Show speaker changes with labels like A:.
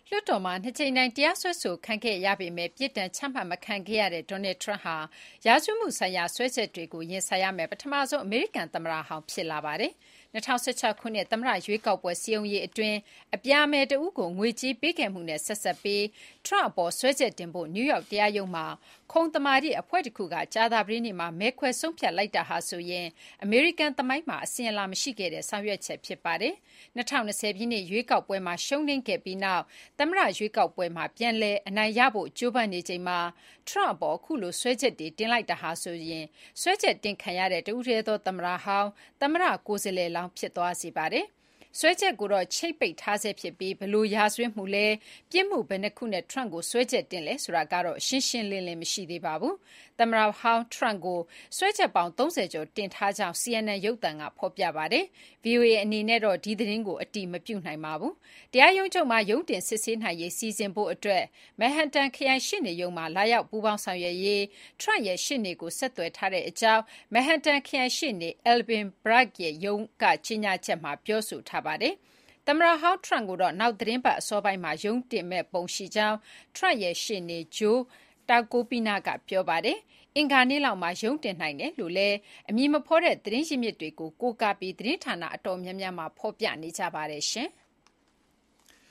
A: လွှတ်တော်မှာနှစ်ကြိမ်တိုင်တရားစွဲဆိုခံခဲ့ရပေမယ့်ပြစ်ဒဏ်ချမှတ်မခံခဲ့ရတဲ့ Donald Trump ဟာရာဇဝတ်မှုဆိုင်ရာစွဲချက်တွေကိုရင်ဆိုင်ရမယ့်ပထမဆုံးအမေရိကန်သမ္မတဟောင်းဖြစ်လာပါတယ်။ 2016 ခုနှစ်သမ္မတရွေးကောက်ပွဲစည်းရုံးရေးအတွင်းအပြာမယ်တဦးကိုငွေကြေးပေးခဲ့မှုနဲ့ဆက်စပ်ပြီး Trump အပေါ်စွဲချက်တင်ဖို့နယူးယောက်တရားရုံးမှာခုံသမာဓိအဖွဲ့တခုကကြာသပတေးနေ့မှာမဲခွဲဆုံးဖြတ်လိုက်တာဟာဆိုရင်အမေရိကန်သမိုင်းမှာအစဉ်အလာမရှိခဲ့တဲ့ဆောင်ရွက်ချက်ဖြစ်ပါတယ်။ 2020 ပြည့်နှစ်ရွေးကောက်ပွဲမှာရှုံးနိမ့်ခဲ့ပြီးနောက်သမ္မတရွေးကောက်ပွဲမှာပြန်လည်အနိုင်ရဖို့ကြိုးပမ်းနေချိန်မှာ Trump အပေါ်အခုလိုစွဲချက်တွေတင်လိုက်တာဟာဆိုရင်စွဲချက်တင်ခံရတဲ့တဦးတည်းသောသမ္မတဟောင်းသမ္မတကိုယ်စားလှယ်လောင်းဖြစ်သွားစေပါတယ်။ စွဲချက်ကိုတော့ချိတ်ပိတ်ထားဆဲဖြစ်ပြီးဘယ်လိုရာဇဝတ်မှုလဲပြစ်မှုဘယ်နှစ်ခုနဲ့ Trump ကိုစွဲချက်တင်လဲဆိုတာကတော့ရှင်းရှင်းလင်းလင်းမရှိသေးပါဘူး။ သမ္မတဟောင်း Trump ကိုစွဲချက်ပေါင်း30ကျော်တင်ထားကြောင်း CNN ရုပ်သံကဖော်ပြပါတယ်။ VOA အနေနဲ့တော့ဒီသတင်းကိုအတည်မပြုနိုင်ပါဘူး။ တရားရုံးချုပ်မှာရုံးတင်စစ်ဆေးနိုင်ရေးစီစဉ်ဖို့အတွက် Manhattan ခရိုင်ရှေ့နေရုံးမှာလာရောက်ပူးပေါင်းဆောင်ရွက်ရေး Trump ရဲ့ရှေ့နေကိုဆက်သွယ်ထားတဲ့အကြောင်း Manhattan ခရိုင်ရှေ့နေ Alvin Bragg ရဲ့ရုံးကကြေညာချက်မှာပြောဆိုထားပါတယ်။ သမ္မတဟောင်း Trump ကိုတော့နောက်သီတင်းပတ်အစောပိုင်းမှာရုံးတင်မယ့်ပုံရှိကြောင်း Trump ရဲ့ရှေ့နေ Joe Tacopina ကပြောပါတယ်။ အင်္ဂါနေ့လောက်မှာရုံးတင်နိုင်တယ်လို့လည်းအမည်မဖော်တဲ့သတင်းရင်းမြစ်တွေကိုကိုးကားပြီးသတင်းဌာနအတော်များများမှာဖော်ပြနေကြပါတယ်။